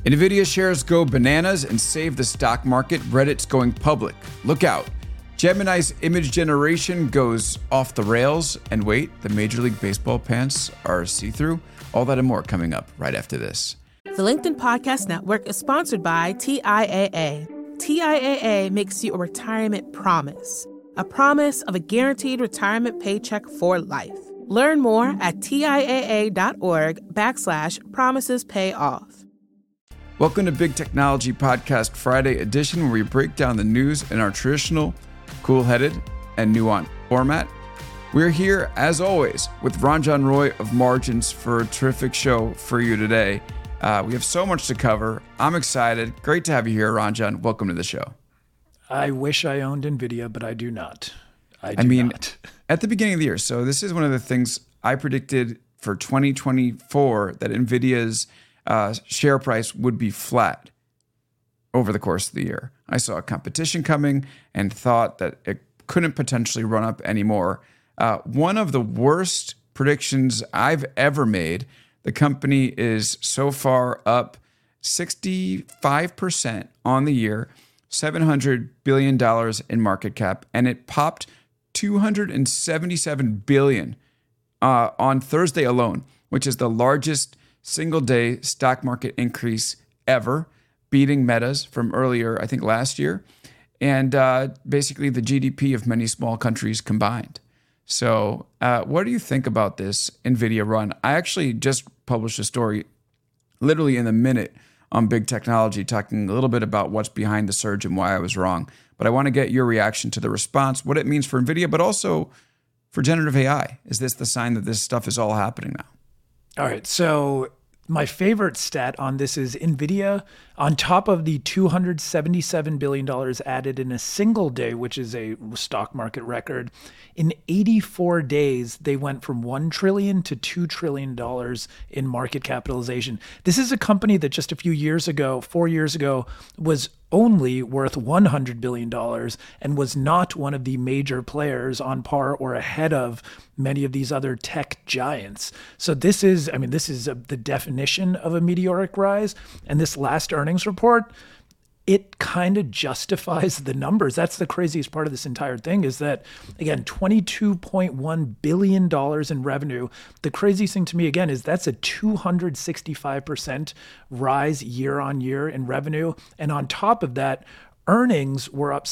NVIDIA shares go bananas and save the stock market. Reddit's going public. Look out. Gemini's image generation goes off the rails. And wait, the Major League Baseball pants are see-through. All that and more coming up right after this. The LinkedIn Podcast Network is sponsored by TIAA. TIAA makes you a retirement promise. A promise of a guaranteed retirement paycheck for life. Learn more at TIAA.org/promises pay off. Welcome to Big Technology Podcast Friday edition, where we break down the news in our traditional, cool-headed, and nuanced format. We're here, as always, with Ranjan Roy of Margins for a terrific show for you today. We have so much to cover. I'm excited. Great to have you here, Ranjan. Welcome to the show. I wish I owned NVIDIA, but I do not. I mean, not. At the beginning of the year, so this is one of the things I predicted for 2024, that NVIDIA's share price would be flat over the course of the year. I saw a competition coming and thought that it couldn't potentially run up anymore. One of the worst predictions I've ever made. The company is so far up 65% on the year, $700 billion in market cap, and it popped $277 billion on Thursday alone, which is the largest single-day stock market increase ever, beating Meta's from earlier, I think last year, and basically the GDP of many small countries combined. So what do you think about this NVIDIA run? I actually just published a story literally in the minute on Big Technology, talking a little bit about what's behind the surge and why I was wrong. But I want to get your reaction to the response, what it means for NVIDIA, but also for generative AI. Is this the sign that this stuff is all happening now? All right, so my favorite stat on this is NVIDIA, on top of the $277 billion added in a single day, which is a stock market record, in 84 days, they went from $1 trillion to $2 trillion in market capitalization. This is a company that just a few years ago, 4 years ago, was only worth $100 billion and was not one of the major players on par or ahead of many of these other tech giants. So this is the definition of a meteoric rise. And this last earnings report, it kind of justifies the numbers. That's the craziest part of this entire thing, is that, again, $22.1 billion in revenue. The craziest thing to me, again, is that's a 265% rise year on year in revenue. And on top of that, earnings were up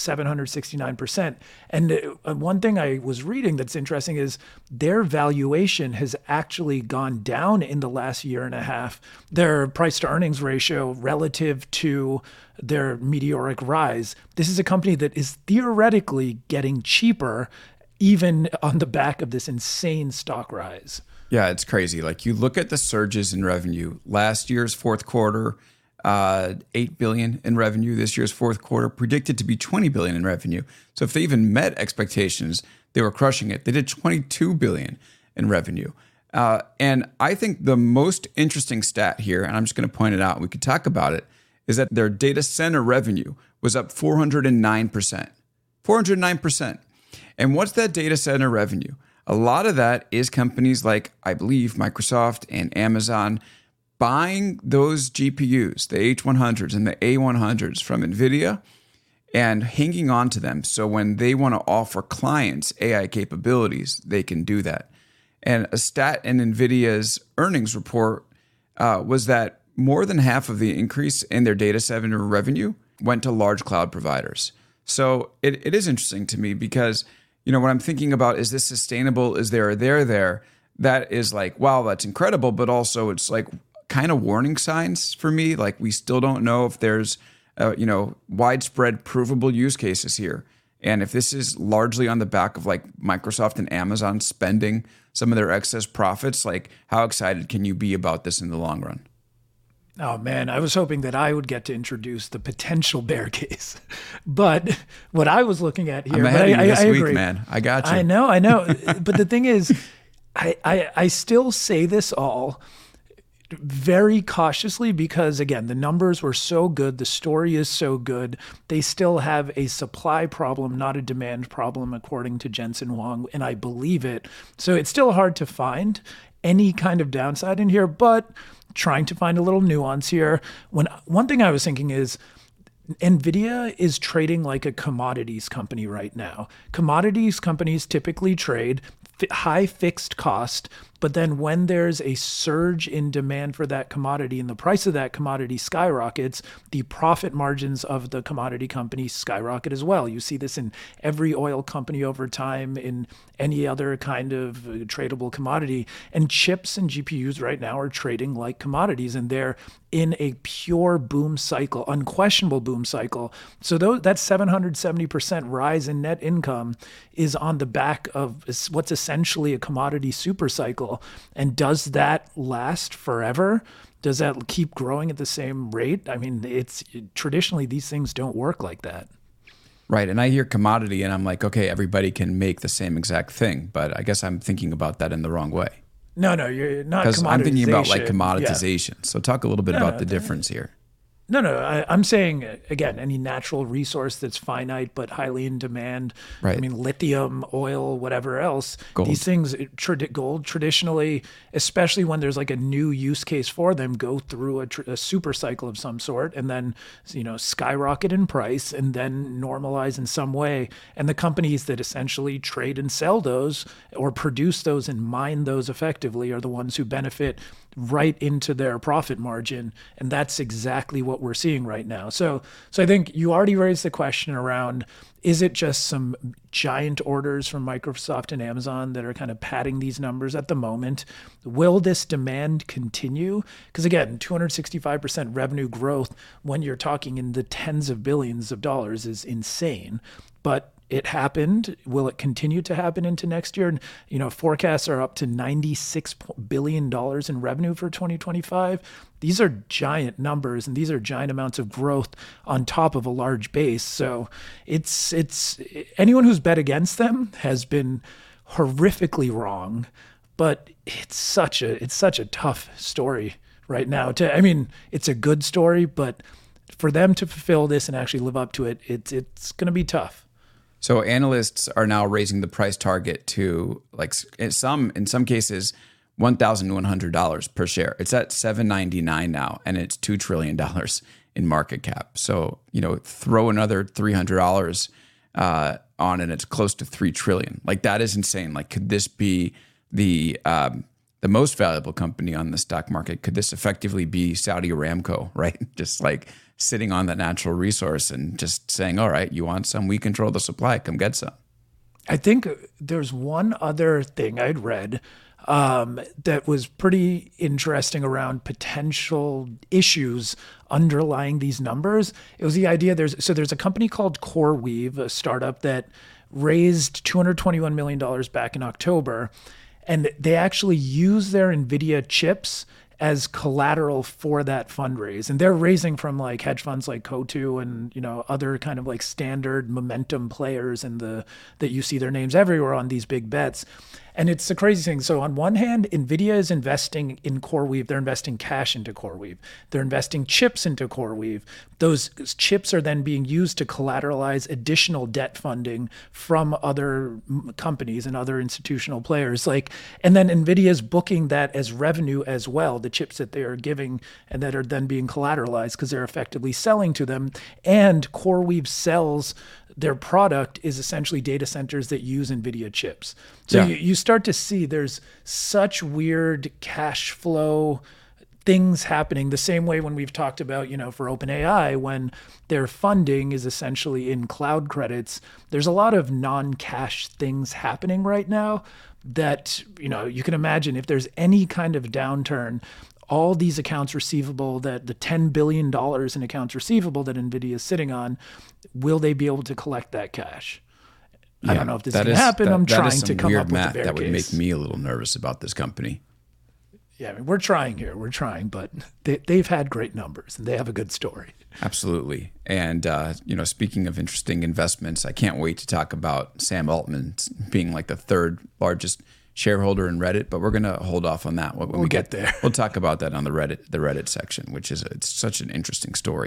769%. And one thing I was reading that's interesting is their valuation has actually gone down in the last year and a half. Their price to earnings ratio relative to their meteoric rise. This is a company that is theoretically getting cheaper, even on the back of this insane stock rise. Yeah, it's crazy. Like, you look at the surges in revenue. Last year's fourth quarter, $8 billion in revenue. This year's fourth quarter predicted to be $20 billion in revenue. So if they even met expectations, they were crushing it. They did $22 billion in revenue. And I think the most interesting stat here, and I'm just going to point it out, and we could talk about it, is that their data center revenue was up 409%. 409%. And what's that data center revenue? A lot of that is companies like, I believe, Microsoft and Amazon buying those GPUs, the H100s and the A100s from NVIDIA, and hanging on to them. So when they want to offer clients AI capabilities, they can do that. And a stat in NVIDIA's earnings report was that more than half of the increase in their data center revenue went to large cloud providers. So it is interesting to me because, when I'm thinking about, is this sustainable? Is there a there? That is like, wow, that's incredible. But also it's like kind of warning signs for me. Like, we still don't know if there's, widespread provable use cases here. And if this is largely on the back of like Microsoft and Amazon spending some of their excess profits, like, how excited can you be about this in the long run? Oh man, I was hoping that I would get to introduce the potential bear case. But what I was looking at here, I'm ahead of you this week, agree. Man. I got you. I know. But the thing is, I still say this all very cautiously because, again, the numbers were so good. The story is so good. They still have a supply problem, not a demand problem, according to Jensen Huang, and I believe it. So it's still hard to find any kind of downside in here. But trying to find a little nuance here. One thing I was thinking is NVIDIA is trading like a commodities company right now. Commodities companies typically trade high fixed cost, but then when there's a surge in demand for that commodity and the price of that commodity skyrockets, the profit margins of the commodity company skyrocket as well. You see this in every oil company over time, in any other kind of tradable commodity. And chips and GPUs right now are trading like commodities, and they're in a pure boom cycle, unquestionable boom cycle. So that 770% rise in net income is on the back of what's essentially a commodity super cycle. And does that last forever? Does that keep growing at the same rate? I mean, traditionally these things don't work like that. Right. And I hear commodity and I'm like, okay, everybody can make the same exact thing. But I guess I'm thinking about that in the wrong way. No, you're not. Because I'm thinking about like commoditization. Yeah. So talk a little bit about the difference here. No, I'm saying, again, any natural resource that's finite but highly in demand. Right. I mean, lithium, oil, whatever else. Gold. These things, gold, traditionally, especially when there's like a new use case for them, go through a super cycle of some sort and then, skyrocket in price and then normalize in some way. And the companies that essentially trade and sell those or produce those and mine those effectively are the ones who benefit right into their profit margin. And that's exactly what we're seeing right now. So I think you already raised the question around, is it just some giant orders from Microsoft and Amazon that are kind of padding these numbers at the moment? Will this demand continue? Because again, 265% revenue growth when you're talking in the tens of billions of dollars is insane. But it happened. Will it continue to happen into next year? And, forecasts are up to $96 billion in revenue for 2025. These are giant numbers, and these are giant amounts of growth on top of a large base. So it's anyone who's bet against them has been horrifically wrong. But it's such a tough story right now. It's a good story, but for them to fulfill this and actually live up to it, it's going to be tough. So analysts are now raising the price target to in some cases $1,100 per share. It's at $799 now, and it's $2 trillion in market cap. So throw another $300 on, and it's close to $3 trillion. Like, that is insane. Like, could this be the most valuable company on the stock market? Could this effectively be Saudi Aramco, right? Just like sitting on the natural resource and just saying, all right, you want some? We control the supply. Come get some. I think there's one other thing I'd read that was pretty interesting around potential issues underlying these numbers. It was the idea there's a company called CoreWeave, a startup that raised $221 million back in October. And they actually use their NVIDIA chips as collateral for that fundraise. And they're raising from like hedge funds like Coatue and, other kind of like standard momentum players that you see their names everywhere on these big bets. And it's the crazy thing. So on one hand, NVIDIA is investing in CoreWeave. They're investing cash into CoreWeave. They're investing chips into CoreWeave. Those chips are then being used to collateralize additional debt funding from other companies and other institutional players. And then NVIDIA is booking that as revenue as well, the chips that they are giving and that are then being collateralized because they're effectively selling to them. And CoreWeave sells their product is essentially data centers that use NVIDIA chips. So you start to see there's such weird cash flow things happening the same way when we've talked about, for OpenAI, when their funding is essentially in cloud credits, there's a lot of non-cash things happening right now that, you can imagine if there's any kind of downturn, all these accounts receivable, that the $10 billion in accounts receivable that NVIDIA is sitting on, will they be able to collect that cash? I don't know if this is going to happen. I'm trying to come up with a bear case. That would make me a little nervous about this company. Yeah, we're trying here. We're trying, but they've had great numbers and they have a good story. Absolutely. And, speaking of interesting investments, I can't wait to talk about Sam Altman being like the third largest shareholder in Reddit, but we're going to hold off on that when we get there. We'll talk about that on the Reddit section, which is it's such an interesting story.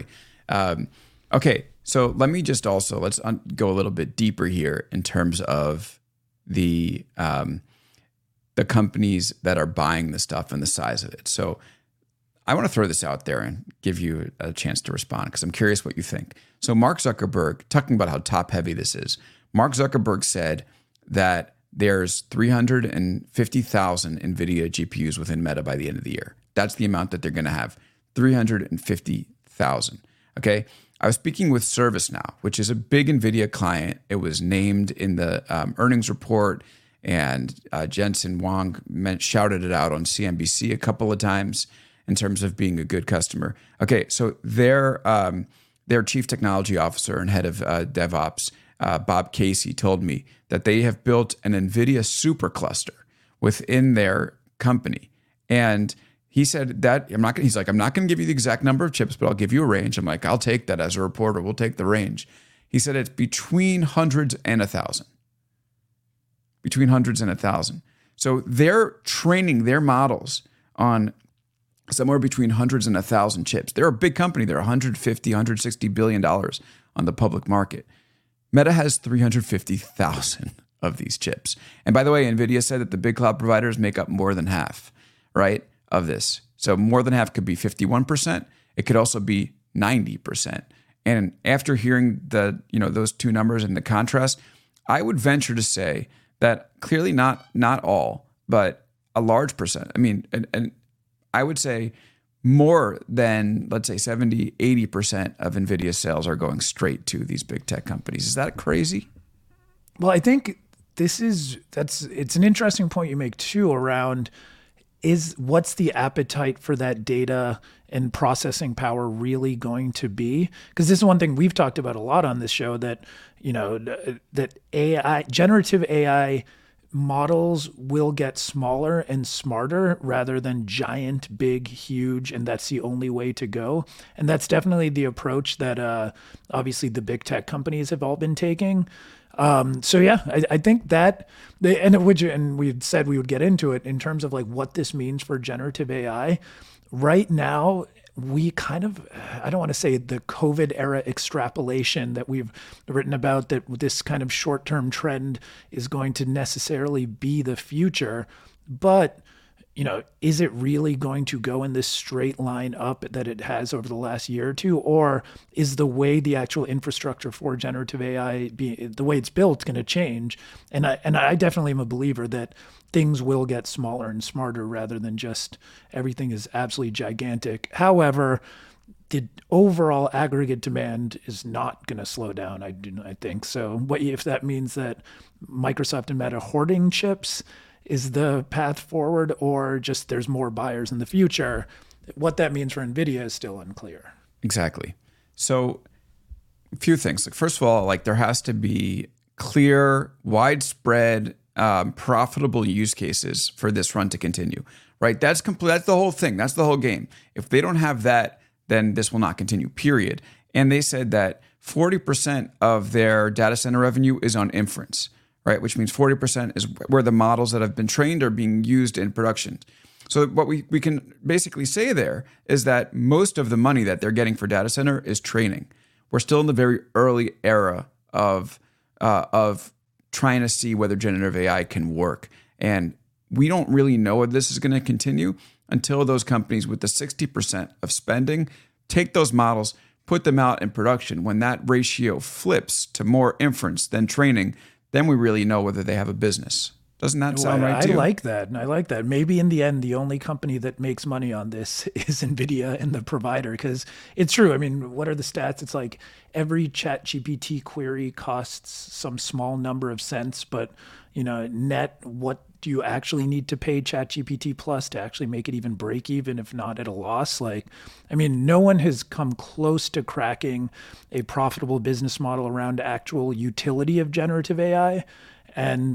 Okay, so let me just also let's go a little bit deeper here in terms of the companies that are buying the stuff and the size of it. So I want to throw this out there and give you a chance to respond because I'm curious what you think. So Mark Zuckerberg, talking about how top heavy this is, Mark Zuckerberg said that there's 350,000 NVIDIA GPUs within Meta by the end of the year. That's the amount that they're going to have, 350,000. Okay. I was speaking with ServiceNow, which is a big NVIDIA client. It was named in the earnings report, and Jensen Huang shouted it out on CNBC a couple of times in terms of being a good customer. Okay, so their chief technology officer and head of DevOps, Bob Casey, told me that they have built an NVIDIA supercluster within their company. And he said that I'm not going to give you the exact number of chips, but I'll give you a range. I'm like, I'll take that as a reporter. We'll take the range. He said it's between hundreds and 1,000. Between hundreds and 1,000. So they're training their models on somewhere between hundreds and 1,000 chips. They're a big company. They're $150, $160 billion on the public market. Meta has 350,000 of these chips. And by the way, NVIDIA said that the big cloud providers make up more than half, right, of this. So more than half could be 51%. It could also be 90%. And after hearing those two numbers and the contrast, I would venture to say that clearly not all, but a large percent. I mean, and I would say more than, let's say, 70, 80% of NVIDIA sales are going straight to these big tech companies. Is that crazy? Well, I think it's an interesting point you make too around what's the appetite for that data and processing power really going to be? Because this is one thing we've talked about a lot on this show, that, that generative AI models will get smaller and smarter rather than giant, big, huge, and that's the only way to go. And that's definitely the approach that obviously the big tech companies have all been taking. So yeah, I think that, and we said we would get into it in terms of like what this means for generative AI. Right now, we kind of, I don't want to say the COVID era extrapolation that we've written about, that this kind of short-term trend is going to necessarily be the future, but is it really going to go in this straight line up that it has over the last year or two? Or is the way the actual infrastructure for generative AI, the way it's built, going to change? And I definitely am a believer that things will get smaller and smarter rather than just everything is absolutely gigantic. However, the overall aggregate demand is not going to slow down, I think. So what if that means that Microsoft and Meta hoarding chips is the path forward, or just there's more buyers in the future? What that means for NVIDIA is still unclear. Exactly. So a few things. Like, first of all, like, there has to be clear, widespread, profitable use cases for this run to continue, right? That's the whole thing. That's the whole game. If they don't have that, then this will not continue, period. And they said that 40% of their data center revenue is on inference, right? Which means 40% is where the models that have been trained are being used in production. So what we can basically say there is that most of the money that they're getting for data center is training. We're still in the very early era of trying to see whether generative AI can work. And we don't really know if this is going to continue until those companies with the 60% of spending take those models, put them out in production. When that ratio flips to more inference than training, then we really know whether they have a business. Doesn't that sound right to you? I like that. And I like that. Maybe in the end, the only company that makes money on this is NVIDIA and the provider, because it's true. I mean, what are the stats? It's like every ChatGPT query costs some small number of cents, but net, what do you actually need to pay ChatGPT Plus to actually make it even break even, if not at a loss? Like, I mean, no one has come close to cracking a profitable business model around actual utility of generative AI. And,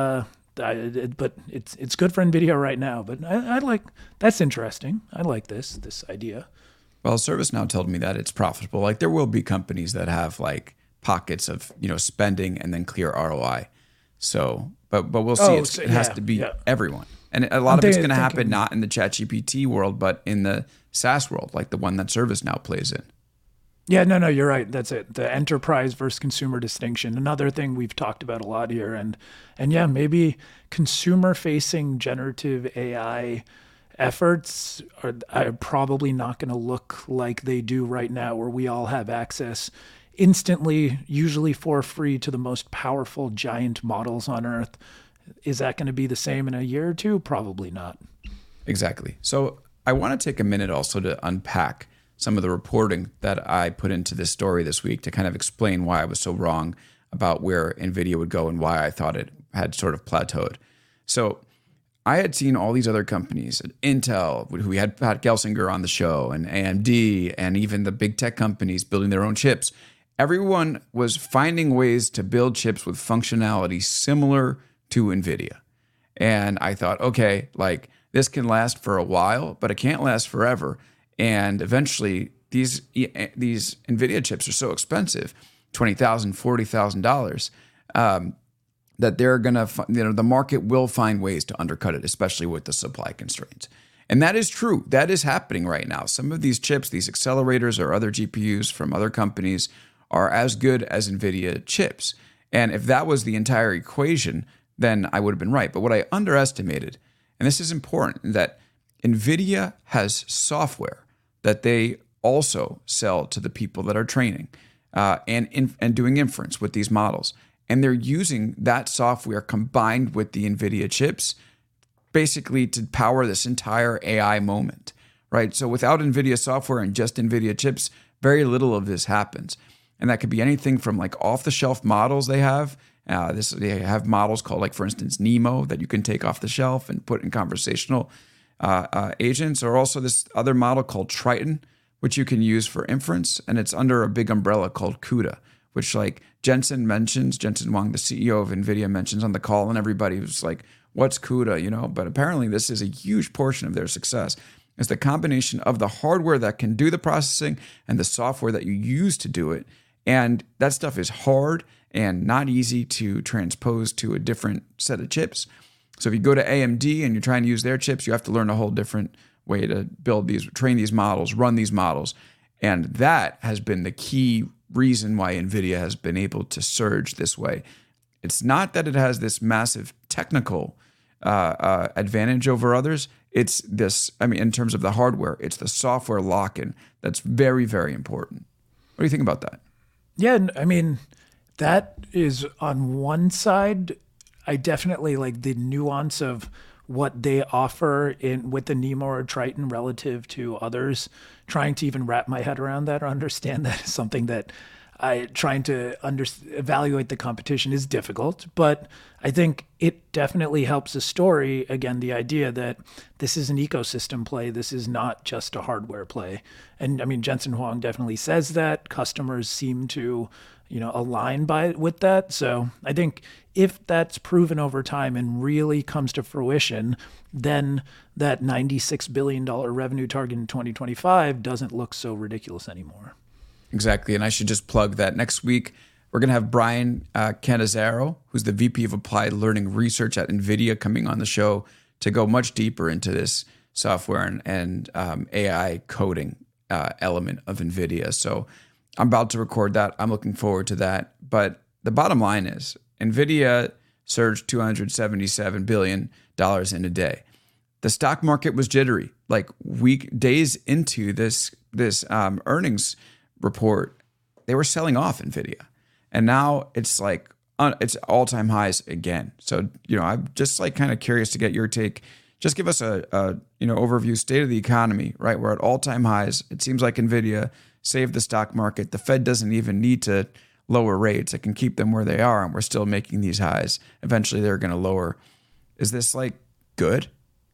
but it's good for NVIDIA right now. But I like, that's interesting. I like this idea. Well, ServiceNow told me that it's profitable. Like, there will be companies that have like pockets of spending and then clear ROI. So, but we'll see. It has to be everyone, and a lot of it's going to happen not in the ChatGPT world, but in the SaaS world, like the one that ServiceNow plays in. Yeah, no, you're right. That's it. The enterprise versus consumer distinction. Another thing we've talked about a lot here, and yeah, maybe consumer-facing generative AI efforts are probably not going to look like they do right now, where we all have access instantly, usually for free, to the most powerful giant models on Earth. Is that going to be the same in a year or two? Probably not. Exactly. So I want to take a minute also to unpack some of the reporting that I put into this story this week to kind of explain why I was so wrong about where NVIDIA would go and why I thought it had sort of plateaued. So I had seen all these other companies, Intel, who we had Pat Gelsinger on the show, and AMD, and even the big tech companies building their own chips. Everyone was finding ways to build chips with functionality similar to NVIDIA. And I thought, okay, like this can last for a while, but it can't last forever. And eventually these NVIDIA chips are so expensive, $20,000, $40,000, that they're going to, the market will find ways to undercut it, especially with the supply constraints. And that is true. That is happening right now. Some of these chips, these accelerators or other GPUs from other companies are as good as NVIDIA chips. And if that was the entire equation, then I would have been right. But what I underestimated, and this is important, that NVIDIA has software that they also sell to the people that are training and doing inference with these models. And they're using that software combined with the NVIDIA chips basically to power this entire AI moment, right? So without NVIDIA software and just NVIDIA chips, very little of this happens. And that could be anything from like off-the-shelf models they have. They have models called, like, for instance, Nemo, that you can take off the shelf and put in conversational agents, or also this other model called Triton, which you can use for inference. And it's under a big umbrella called CUDA, which, like, Jensen Huang, the CEO of NVIDIA, mentions on the call, and everybody was like, what's CUDA, But apparently this is a huge portion of their success. It's the combination of the hardware that can do the processing and the software that you use to do it. And that stuff is hard and not easy to transpose to a different set of chips. So if you go to AMD and you're trying to use their chips, you have to learn a whole different way to train these models, run these models. And that has been the key reason why NVIDIA has been able to surge this way. It's not that it has this massive technical advantage over others. It's this, in terms of the hardware, it's the software lock-in that's very, very important. What do you think about that? Yeah, that is on one side. I definitely like the nuance of what they offer with the Nemo or Triton relative to others. Trying to even wrap my head around that or understand that is something that trying to evaluate the competition is difficult. But I think it definitely helps the story. Again, the idea that this is an ecosystem play. This is not just a hardware play. And Jensen Huang definitely says that. Customers seem to align with that. So I think if that's proven over time and really comes to fruition, then that $96 billion revenue target in 2025 doesn't look so ridiculous anymore. Exactly. And I should just plug that next week, we're going to have Brian Cannizzaro, who's the VP of Applied Learning Research at NVIDIA, coming on the show to go much deeper into this software and AI coding element of NVIDIA. So I'm about to record that. I'm looking forward to that. But the bottom line is NVIDIA surged $277 billion in a day. The stock market was jittery, like days into this earnings report. They were selling off NVIDIA. And now it's like it's all-time highs again. So, I'm just like kind of curious to get your take. Just give us a overview, state of the economy, right? We're at all-time highs. It seems like NVIDIA saved the stock market. The Fed doesn't even need to lower rates. It can keep them where they are, and we're still making these highs. Eventually, they're going to lower. Is this like good?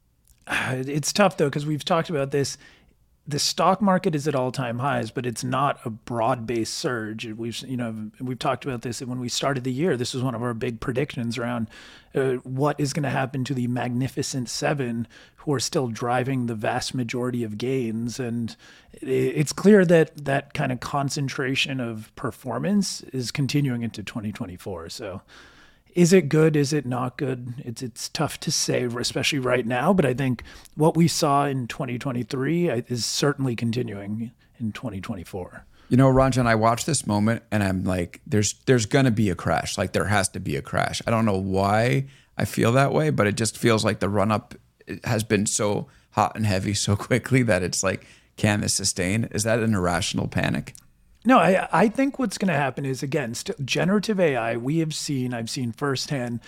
It's tough, though, because we've talked about this. The stock market is at all-time highs, but it's not a broad-based surge. We've talked about this when we started the year. This was one of our big predictions around what is going to happen to the Magnificent Seven, who are still driving the vast majority of gains. And it's clear that that kind of concentration of performance is continuing into 2024. So is it good? Is it not good? It's tough to say, especially right now. But I think what we saw in 2023 is certainly continuing in 2024. Ranjan, I watched this moment and I'm like, there's going to be a crash. Like there has to be a crash. I don't know why I feel that way, but it just feels like the run up has been so hot and heavy so quickly that it's like, can this sustain? Is that an irrational panic? No, I think what's going to happen is, again, generative AI, I've seen firsthand,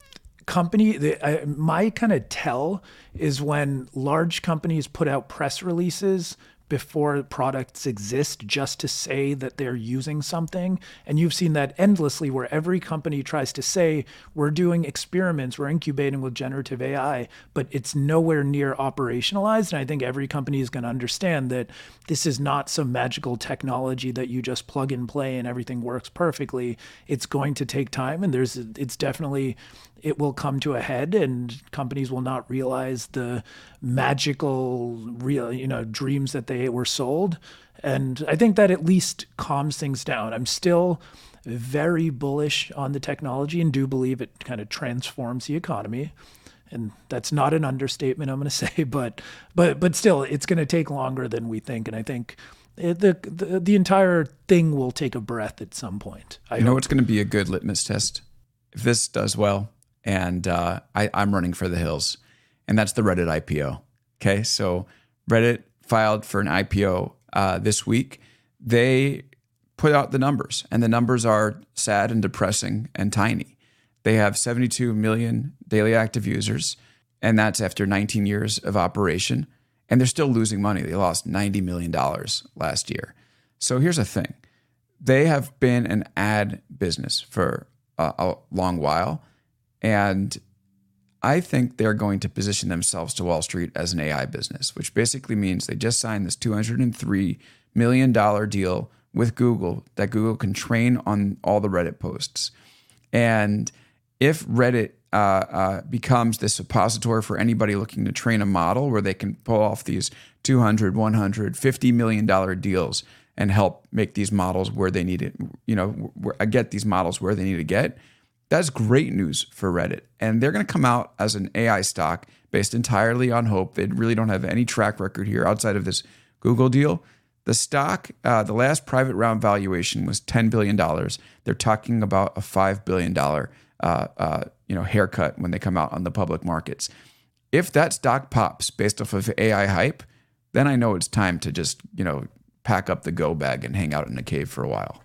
my kind of tell is when large companies put out press releases before products exist just to say that they're using something. And you've seen that endlessly where every company tries to say, we're doing experiments, we're incubating with generative AI, but it's nowhere near operationalized. And I think every company is going to understand that this is not some magical technology that you just plug and play and everything works perfectly. It's going to take time, and it will come to a head, and companies will not realize the magical dreams that they were sold. And I think that at least calms things down. I'm still very bullish on the technology and do believe it kind of transforms the economy. And that's not an understatement, I'm going to say, but still, it's going to take longer than we think. And I think the entire thing will take a breath at some point. You know what's going to be a good litmus test? If this does well, and I'm running for the hills, and that's the Reddit IPO. Okay, so Reddit filed for an IPO this week. They put out the numbers, and the numbers are sad and depressing and tiny. They have 72 million daily active users, and that's after 19 years of operation, and they're still losing money. They lost $90 million last year. So here's the thing. They have been an ad business for a long while, and I think they're going to position themselves to Wall Street as an AI business, which basically means they just signed this $203 million deal with Google that Google can train on all the Reddit posts. And if Reddit becomes this suppository for anybody looking to train a model where they can pull off these $200, $100, $50 million deals and help make these models where they need it, get these models where they need to get, that's great news for Reddit. And they're going to come out as an AI stock based entirely on hope. They really don't have any track record here outside of this Google deal. The stock, the last private round valuation was $10 billion. They're talking about a $5 billion haircut when they come out on the public markets. If that stock pops based off of AI hype, then I know it's time to just, pack up the go bag and hang out in a cave for a while.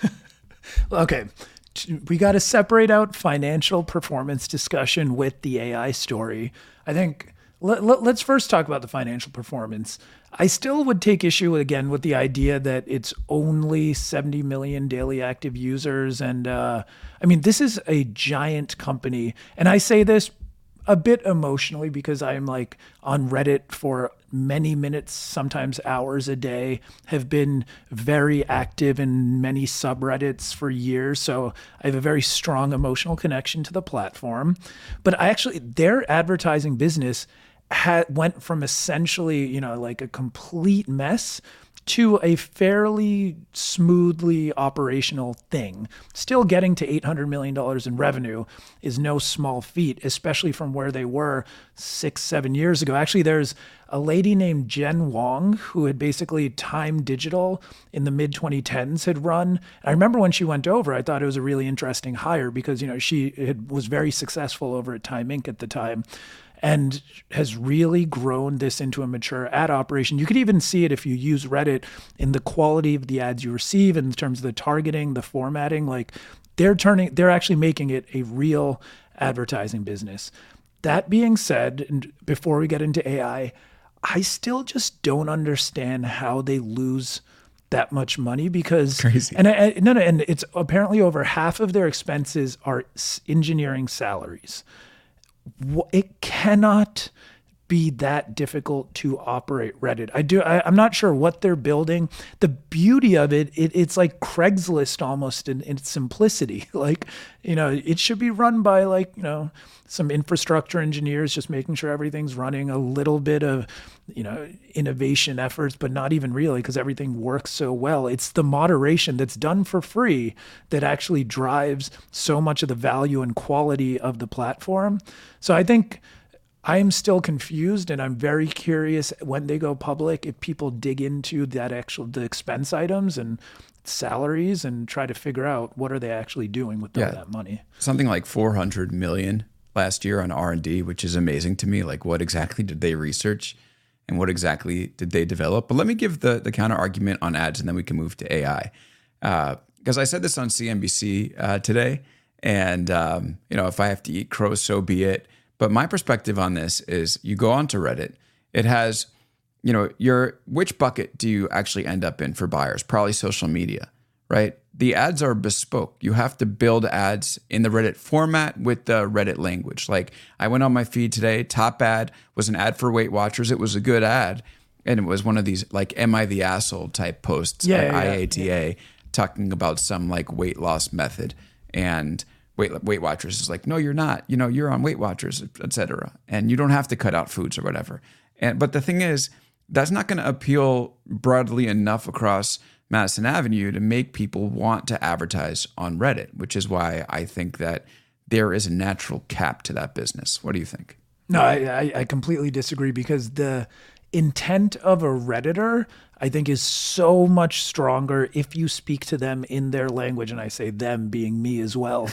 Okay. We got to separate out financial performance discussion with the AI story. I think let's first talk about the financial performance. I still would take issue again with the idea that it's only 70 million daily active users. And this is a giant company. And I say this a bit emotionally because I'm like on Reddit for many minutes, sometimes hours a day, have been very active in many subreddits for years. So I have a very strong emotional connection to the platform. But their advertising business went from essentially, like a complete mess to a fairly smoothly operational thing. Still getting to $800 million in revenue is no small feat, especially from where they were 6-7 years ago. Actually, there's a lady named Jen Wong who had basically Time Digital in the mid-2010s had run. I remember when she went over, I thought it was a really interesting hire because, she was very successful over at Time Inc. at the time, and has really grown this into a mature ad operation. You could even see it if you use Reddit in the quality of the ads you receive in terms of the targeting, the formatting. Like they're actually making it a real advertising business. That being said, and before we get into AI, I still just don't understand how they lose that much money because crazy. And it's apparently over half of their expenses are engineering salaries. It cannot be that difficult to operate Reddit. I'm not sure what they're building. The beauty of it's like Craigslist almost in its simplicity. Like, it should be run by some infrastructure engineers just making sure everything's running, a little bit of, innovation efforts, but not even really because everything works so well. It's the moderation that's done for free that actually drives so much of the value and quality of the platform. So I think I'm still confused, and I'm very curious when they go public if people dig into the expense items and salaries and try to figure out what are they actually doing with all that money. Something like $400 million last year on R&D, which is amazing to me. Like, what exactly did they research? and what exactly did they develop. But let me give the counter argument on ads, and then we can move to AI. Because I said this on CNBC today, and if I have to eat crow, so be it. But my perspective on this is, you go onto Reddit, it has, which bucket do you actually end up in for buyers? Probably social media, right? The ads are bespoke. You have to build ads in the Reddit format with the Reddit language. Like, I went on my feed today, top ad was an ad for Weight Watchers. It was a good ad. And it was one of these like, am I the asshole type posts at IATA talking about some like weight loss method. And Weight Watchers is like, no, you're not. You're on Weight Watchers, et cetera. And you don't have to cut out foods or whatever. But the thing is, that's not going to appeal broadly enough across Madison Avenue to make people want to advertise on Reddit, which is why I think that there is a natural cap to that business. What do you think? No, I completely disagree, because the intent of a Redditor, I think, is so much stronger if you speak to them in their language. And I say them being me as well.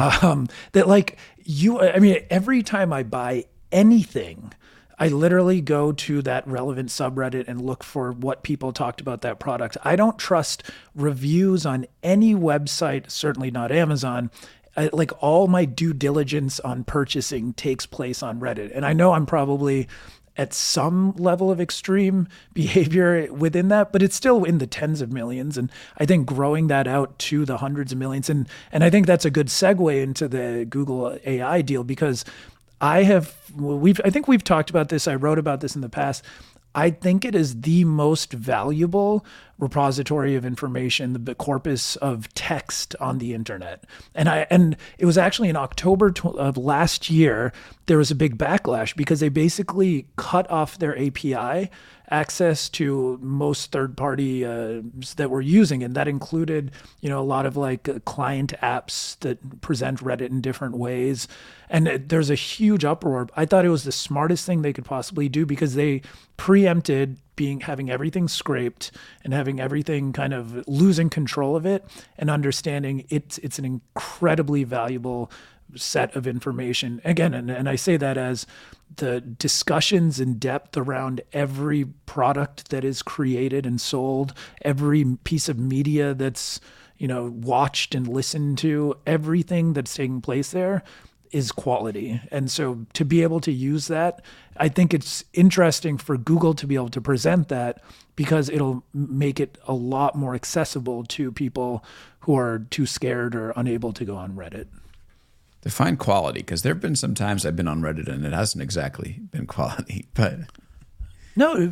Every time I buy anything, I literally go to that relevant subreddit and look for what people talked about that product. I don't trust reviews on any website, certainly not Amazon. All my due diligence on purchasing takes place on Reddit. And I know I'm probably at some level of extreme behavior within that, but it's still in the tens of millions. And I think growing that out to the hundreds of millions. And I think that's a good segue into the Google AI deal, because I think we've talked about this. I wrote about this in the past. I think it is the most valuable repository of information, the corpus of text on the internet. And it was actually in October of last year, there was a big backlash because they basically cut off their API access to most third-party that were using, and that included, a lot of client apps that present Reddit in different ways. And there's a huge uproar. I thought it was the smartest thing they could possibly do, because they preempted having everything scraped and having everything kind of losing control of it, and understanding it's an incredibly valuable set of information. Again, and I say that as the discussions in depth around every product that is created and sold, every piece of media that's, watched and listened to, everything that's taking place there is quality. And so to be able to use that, I think it's interesting for Google to be able to present that, because it'll make it a lot more accessible to people who are too scared or unable to go on Reddit. Define quality, because there have been some times I've been on Reddit and it hasn't exactly been quality. But no,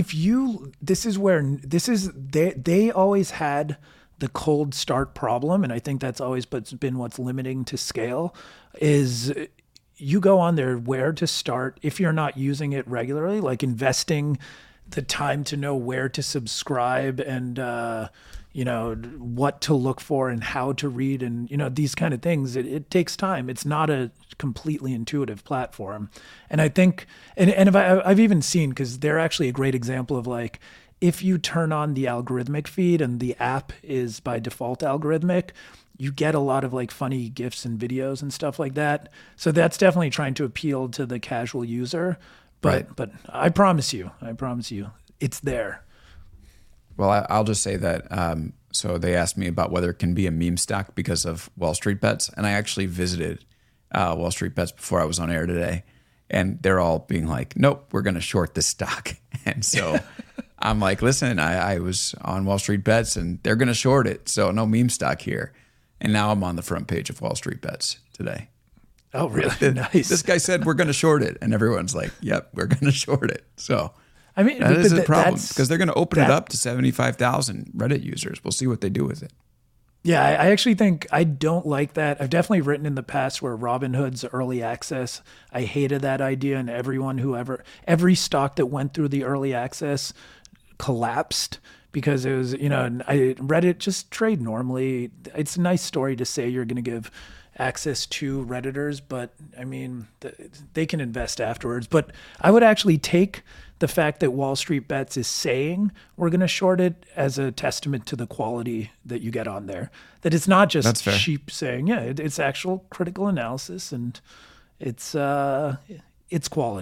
they always had the cold start problem, and I think that's always been what's limiting to scale. Is you go on there where to start if you're not using it regularly, like investing the time to know where to subscribe and what to look for and how to read and, these kind of things. It takes time. It's not a completely intuitive platform. And I think, and I've even seen, because they're actually a great example of if you turn on the algorithmic feed and the app is by default algorithmic, you get a lot of funny GIFs and videos and stuff like that. So that's definitely trying to appeal to the casual user. But I promise you, it's there. Well, I'll just say that, so they asked me about whether it can be a meme stock because of Wall Street Bets. And I actually visited Wall Street Bets before I was on air today. And they're all being like, nope, we're going to short this stock. And so I'm like, listen, I was on Wall Street Bets and they're going to short it. So no meme stock here. And now I'm on the front page of Wall Street Bets today. Oh, really? Nice. This guy said we're going to short it. And everyone's like, yep, we're going to short it. So I mean, that is a problem, because they're going to open it up to 75,000 Reddit users. We'll see what they do with it. Yeah, I actually think I don't like that. I've definitely written in the past where Robinhood's early access, I hated that idea, and every stock that went through the early access collapsed because it was, Reddit just trade normally. It's a nice story to say you're going to give access to Redditors, but I mean, they can invest afterwards. But I would actually take the fact that Wall Street Bets is saying we're going to short it as a testament to the quality that you get on there. That it's not just sheep saying, it's actual critical analysis, and it's quality.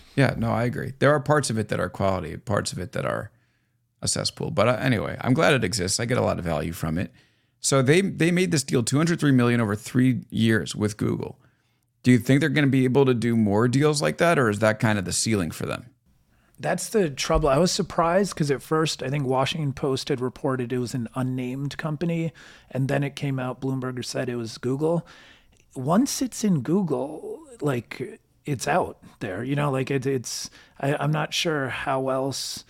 Yeah, no, I agree. There are parts of it that are quality, parts of it that are a cesspool. But anyway, I'm glad it exists. I get a lot of value from it. So they made this deal, $203 million over 3 years with Google. Do you think they're going to be able to do more deals like that, or is that kind of the ceiling for them? That's the trouble. I was surprised because at first I think Washington Post had reported it was an unnamed company, and then it came out, Bloomberg said it was Google. Once it's in Google, like it's out there, like I'm not sure how else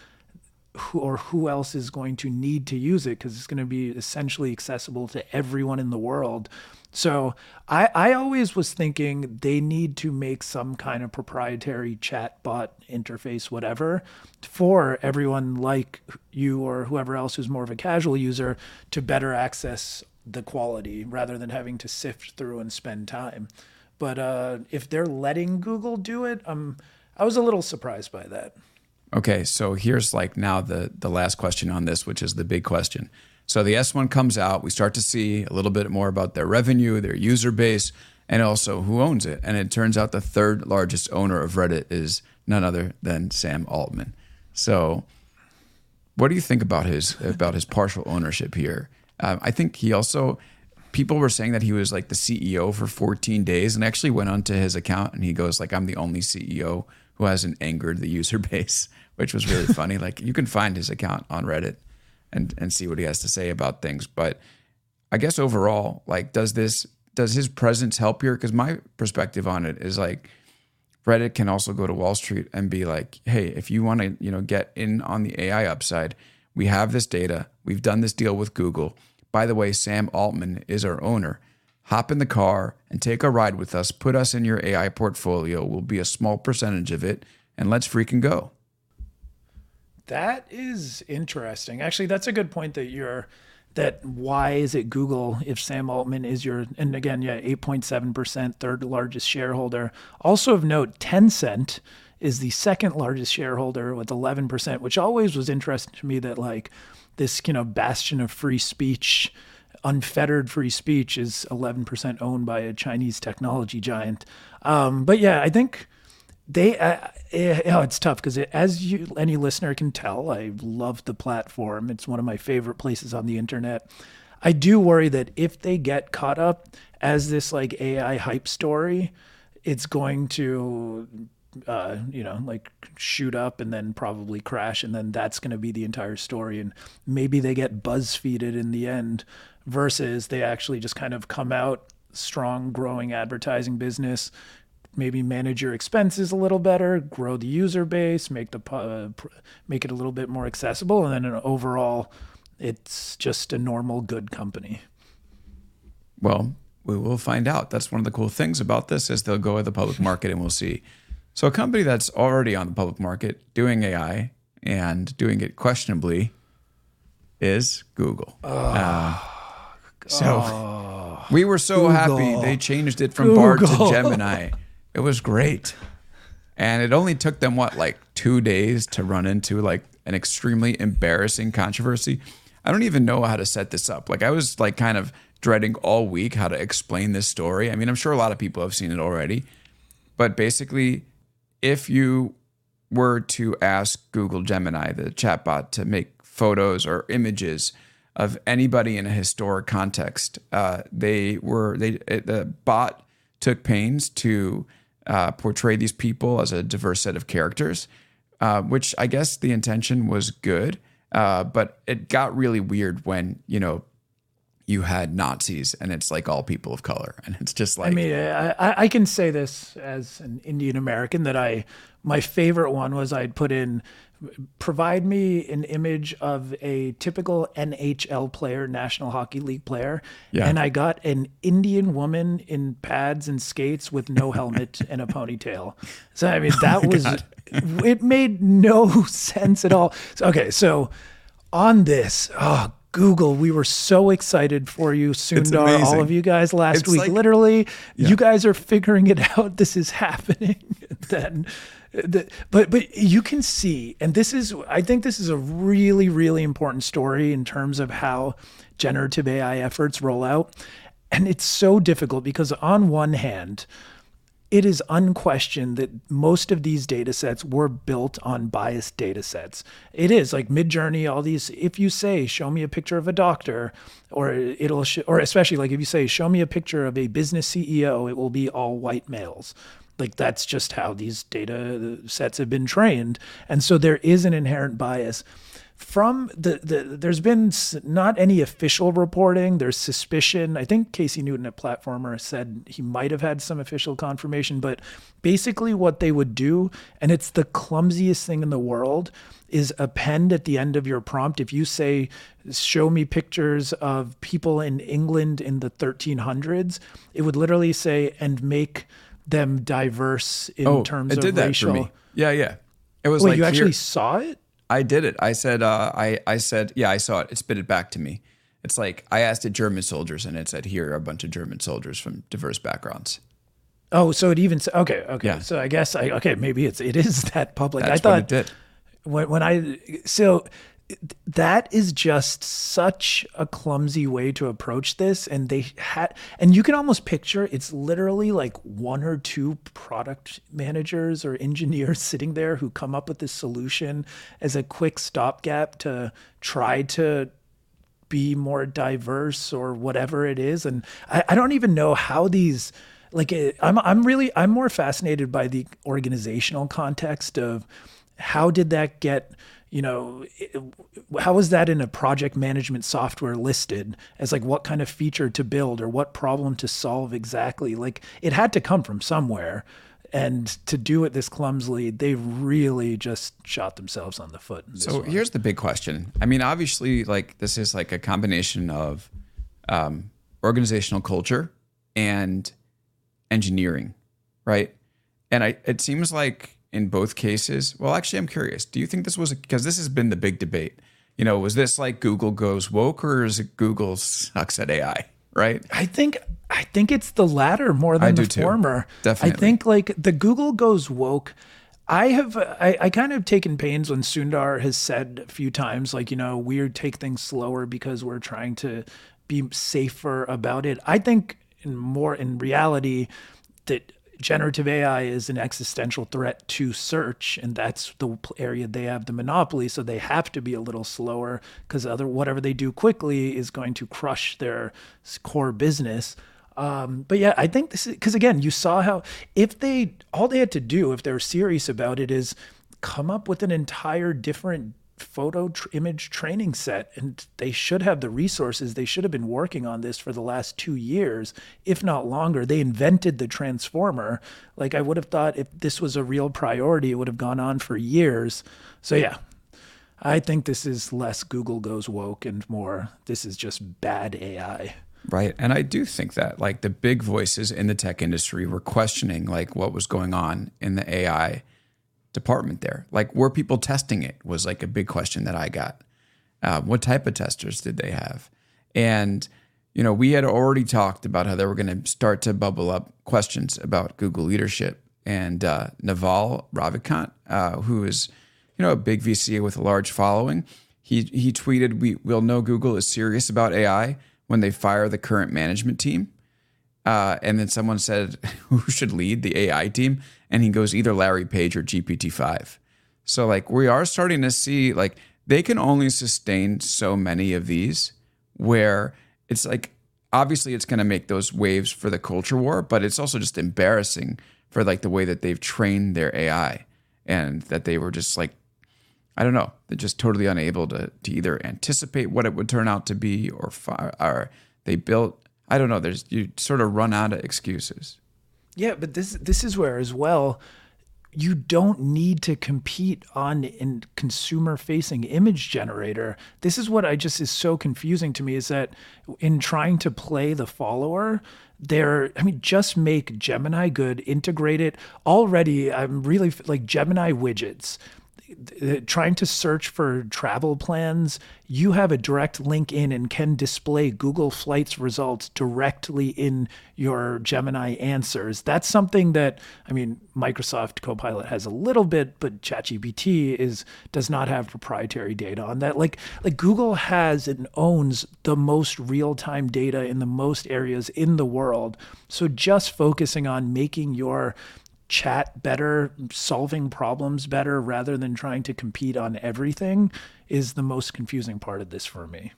who else is going to need to use it because it's going to be essentially accessible to everyone in the world. So I always was thinking they need to make some kind of proprietary chatbot interface, whatever, for everyone like you or whoever else who's more of a casual user to better access the quality rather than having to sift through and spend time. But if they're letting Google do it, I was a little surprised by that. Okay, so here's like now the last question on this, which is the big question. So the S1 comes out, we start to see a little bit more about their revenue, their user base, and also who owns it. And it turns out the third largest owner of Reddit is none other than Sam Altman. So what do you think about his partial ownership here? I think he also, people were saying that he was like the CEO for 14 days and actually went onto his account and he goes like, I'm the only CEO who hasn't angered the user base, which was really funny. Like you can find his account on Reddit and see what he has to say about things. But I guess overall, like, does his presence help here? Because my perspective on it is like Reddit can also go to Wall Street and be like, hey, if you want to, get in on the AI upside, we have this data. We've done this deal with Google. By the way, Sam Altman is our owner. Hop in the car and take a ride with us. Put us in your AI portfolio. We'll be a small percentage of it, and let's freaking go. That is interesting. Actually, that's a good point that why is it Google if Sam Altman is and again, 8.7%, third largest shareholder. Also of note, Tencent is the second largest shareholder with 11%, which always was interesting to me that like this, bastion of free speech, unfettered free speech is 11% owned by a Chinese technology giant. But yeah, I think it's tough because any listener can tell, I love the platform. It's one of my favorite places on the internet. I do worry that if they get caught up as this like AI hype story, it's going to, like shoot up and then probably crash. And then that's going to be the entire story. And maybe they get BuzzFeeded in the end versus they actually just kind of come out strong, growing advertising business, maybe manage your expenses a little better, grow the user base, make it a little bit more accessible, and then overall, it's just a normal good company. Well, we will find out. That's one of the cool things about this is they'll go at the public market and we'll see. So a company that's already on the public market doing AI and doing it questionably is Google. We were so happy they changed it from Bard to Gemini. It was great. And it only took them, 2 days to run into like an extremely embarrassing controversy. I don't even know how to set this up. Like I was like kind of dreading all week how to explain this story. I mean, I'm sure a lot of people have seen it already. But basically, if you were to ask Google Gemini, the chatbot, to make photos or images of anybody in a historic context, the bot took pains to portray these people as a diverse set of characters, which I guess the intention was good, but it got really weird when, you had Nazis and it's like all people of color. And it's just like... I mean, I can say this as an Indian American that my favorite one was I'd put in, provide me an image of a typical NHL player, National Hockey League player. Yeah. And I got an Indian woman in pads and skates with no helmet and a ponytail. So, I mean, that was, it made no sense at all. So on this, Google, we were so excited for you, Sundar, all of you guys last week. Like, literally, you guys are figuring it out. This is happening. But you can see, and I think this is a really, really important story in terms of how generative AI efforts roll out. And it's so difficult because on one hand, it is unquestioned that most of these data sets were built on biased data sets. It is like Midjourney, all these, if you say, show me a picture of a doctor, or or especially like if you say, show me a picture of a business CEO, it will be all white males. Like that's just how these data sets have been trained. And so there is an inherent bias. From there's been not any official reporting. There's suspicion. I think Casey Newton at Platformer said he might have had some official confirmation, but basically what they would do, and it's the clumsiest thing in the world, is append at the end of your prompt. If you say, show me pictures of people in England in the 1300s, it would literally say, and make them diverse in terms of it did racial. That for me. Yeah. It was Wait, like, you actually saw it? I did it. I said, I said, yeah, I saw it. It spit it back to me. It's like, I asked it German soldiers and it said, here are a bunch of German soldiers from diverse backgrounds. Oh, so it even said, okay. Yeah. So I guess, maybe it is that public. That's I thought what it did. So that is just such a clumsy way to approach this. And and you can almost picture it's literally like one or two product managers or engineers sitting there who come up with this solution as a quick stopgap to try to be more diverse or whatever it is. And I don't even know how these, like, I'm more fascinated by the organizational context of how did that get, how is that in a project management software listed as like what kind of feature to build or what problem to solve exactly? Like it had to come from somewhere, and to do it this clumsily, they really just shot themselves on the foot. So here's the big question. I mean, obviously, like this is like a combination of organizational culture and engineering, right? And it seems like in both cases, well, actually, I'm curious. Do you think this was, because this has been the big debate, was this like Google goes woke or is it Google sucks at AI, right? I think it's the latter more than the former. Definitely. I think like the Google goes woke. I kind of taken pains when Sundar has said a few times, like, we take things slower because we're trying to be safer about it. I think in reality that generative AI is an existential threat to search, and that's the area they have the monopoly. So they have to be a little slower because whatever they do quickly is going to crush their core business. But yeah, I think this is because again, you saw how all they had to do if they're serious about it is come up with an entire different image training set, and they should have the resources. They should have been working on this for the last 2 years, if not longer. They invented the transformer. Like I would have thought if this was a real priority, it would have gone on for years. So yeah, I think this is less Google goes woke and more this is just bad AI. Right. And I do think that like the big voices in the tech industry were questioning like what was going on in the AI department there. Like, were people testing it was like a big question that I got. What type of testers did they have? And, we had already talked about how they were going to start to bubble up questions about Google leadership. And Naval Ravikant, who is, a big VC with a large following, he tweeted, we'll know Google is serious about AI when they fire the current management team. And then someone said, who should lead the AI team? And he goes, either Larry Page or GPT-5. So like we are starting to see like they can only sustain so many of these where it's like, obviously it's going to make those waves for the culture war, but it's also just embarrassing for like the way that they've trained their AI and that they were just like, I don't know, they're just totally unable to either anticipate what it would turn out to be or they built, I don't know, you sort of run out of excuses. Yeah, but this is where as well, you don't need to compete on in consumer-facing image generator. This is what is so confusing to me is that in trying to play the follower, just make Gemini good, integrate it. Already, I'm really like Gemini widgets. trying to search for travel plans, you have a direct link in and can display Google Flights results directly in your Gemini answers. That's something that, I mean, Microsoft Copilot has a little bit, but ChatGPT does not have proprietary data on that. Like Google has and owns the most real-time data in the most areas in the world. So just focusing on making your chat better, solving problems better, rather than trying to compete on everything is the most confusing part of this for me.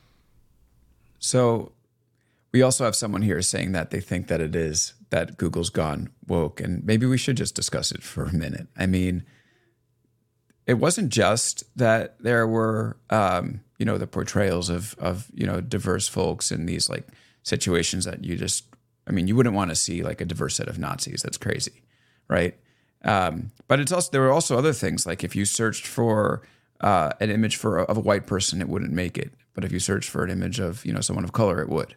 So we also have someone here saying that they think that it is that Google's gone woke, and maybe we should just discuss it for a minute. I mean, it wasn't just that there were, the portrayals of diverse folks in these like situations that you wouldn't want to see like a diverse set of Nazis. That's crazy. Right. But there were also other things, like if you searched for an image of a white person, it wouldn't make it. But if you searched for an image of, someone of color, it would.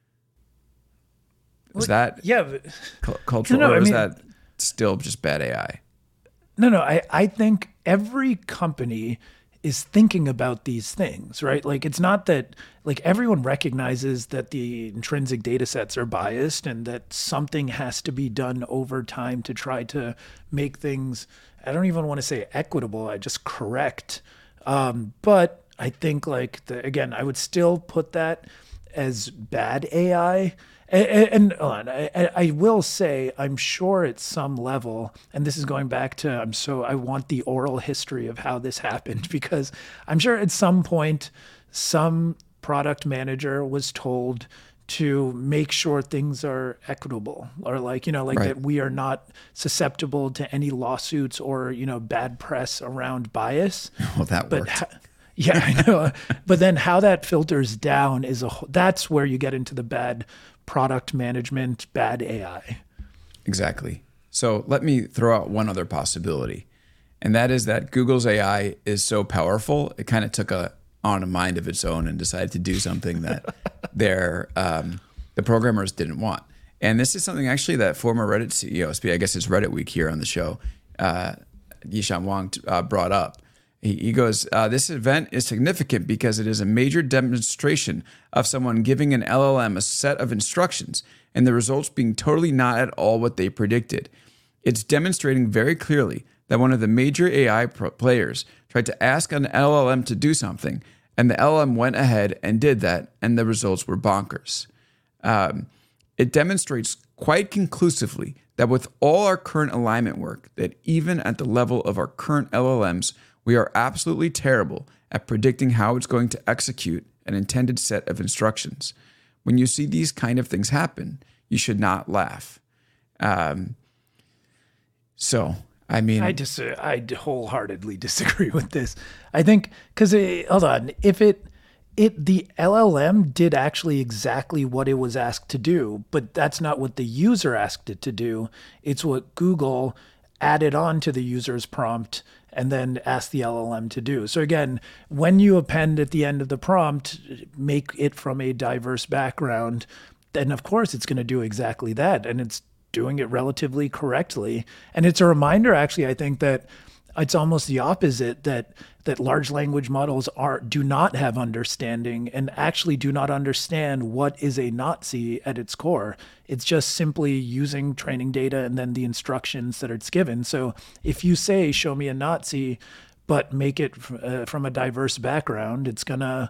Is that cultural, or is that still just bad AI? No. I think every company is thinking about these things, right? Like, it's not that, like, everyone recognizes that the intrinsic data sets are biased and that something has to be done over time to try to make things, I don't even want to say equitable, I just correct. But I think, like, again, I would still put that as bad AI. And hold on, I will say, I'm sure at some level, and this is going back to, I want the oral history of how this happened, because I'm sure at some point, some product manager was told to make sure things are equitable, or like, right, that we are not susceptible to any lawsuits or, bad press around bias. Well, that worked. Yeah, I know. But then how that filters down that's where you get into the bad product management, bad AI. Exactly. So let me throw out one other possibility, and that is that Google's AI is so powerful, it kind of took on a mind of its own and decided to do something that the programmers didn't want. And this is something actually that former Reddit CEO, I guess it's Reddit Week here on the show, Yishan Wang brought up. He goes, this event is significant because it is a major demonstration of someone giving an LLM a set of instructions and the results being totally not at all what they predicted. It's demonstrating very clearly that one of the major AI players tried to ask an LLM to do something, and the LLM went ahead and did that, and the results were bonkers. It demonstrates quite conclusively that with all our current alignment work, that even at the level of our current LLMs, we are absolutely terrible at predicting how it's going to execute an intended set of instructions. When you see these kind of things happen, you should not laugh. I wholeheartedly disagree with this. I think, because hold on, if the LLM did actually exactly what it was asked to do, but that's not what the user asked it to do. It's what Google added on to the user's prompt and then ask the LLM to do. So again, when you append at the end of the prompt, make it from a diverse background, then of course it's going to do exactly that. And it's doing it relatively correctly. And it's a reminder, actually, I think, that it's almost the opposite, that large language models do not have understanding and actually do not understand what is a Nazi at its core. It's just simply using training data and then the instructions that it's given. So if you say, show me a Nazi, but make it from a diverse background, it's going to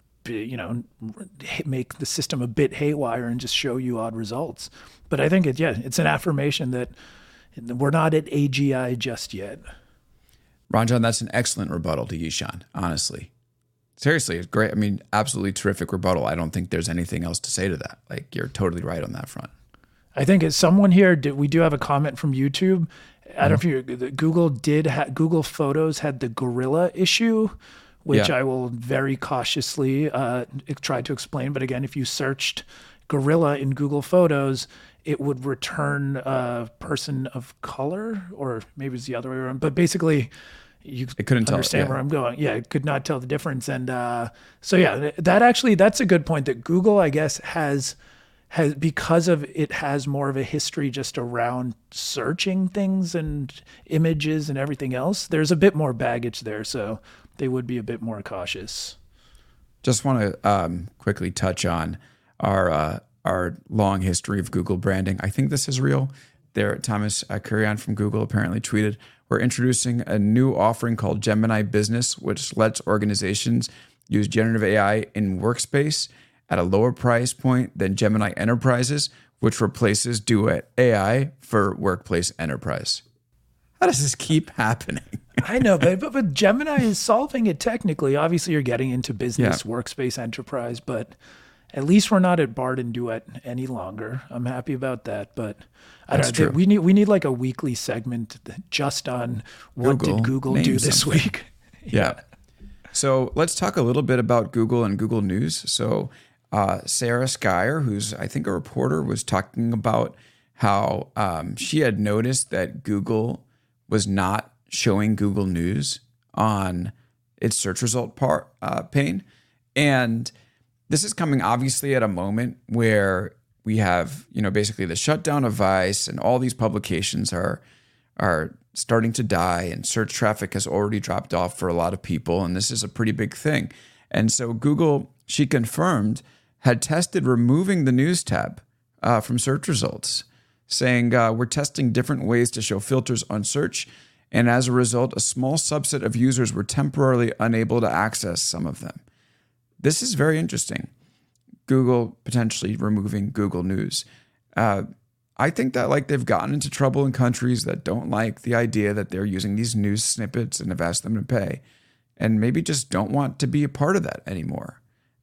make the system a bit haywire and just show you odd results. But I think it's an affirmation that we're not at AGI just yet. Ranjan, that's an excellent rebuttal to Yishan, honestly. Seriously, it's great. I mean, absolutely terrific rebuttal. I don't think there's anything else to say to that. Like, you're totally right on that front. I think as someone here, we do have a comment from YouTube. I don't know if Google Photos had the gorilla issue, which I will very cautiously try to explain. But again, if you searched gorilla in Google Photos, it would return a person of color, or maybe it's the other way around. But basically, it couldn't understand where I'm going. Yeah, it could not tell the difference. And that's a good point, that Google, I guess, has because of it has more of a history just around searching things and images and everything else, there's a bit more baggage there. So they would be a bit more cautious. Just want to quickly touch on our long history of Google branding. I think this is real. There, Thomas Kurian from Google apparently tweeted, "We're introducing a new offering called Gemini Business, which lets organizations use generative AI in Workspace at a lower price point than Gemini Enterprises, which replaces Duet AI for Workplace Enterprise." How does this keep happening? I know, but Gemini is solving it technically. Obviously, you're getting into business, Workspace, enterprise, but at least we're not at Bard and Duet any longer. I'm happy about that, but I don't know. We need like a weekly segment just on what did Google do this week. Yeah. So let's talk a little bit about Google and Google News. So Sarah Skyer, who's I think a reporter, was talking about how she had noticed that Google was not showing Google News on its search result pane. And this is coming obviously at a moment where we have, basically the shutdown of Vice and all these publications are starting to die, and search traffic has already dropped off for a lot of people. And this is a pretty big thing. And so Google, she confirmed, had tested removing the news tab from search results, saying we're testing different ways to show filters on search. And as a result, a small subset of users were temporarily unable to access some of them. This is very interesting. Google potentially removing Google News. I think that they've gotten into trouble in countries that don't like the idea that they're using these news snippets and have asked them to pay, and maybe just don't want to be a part of that anymore.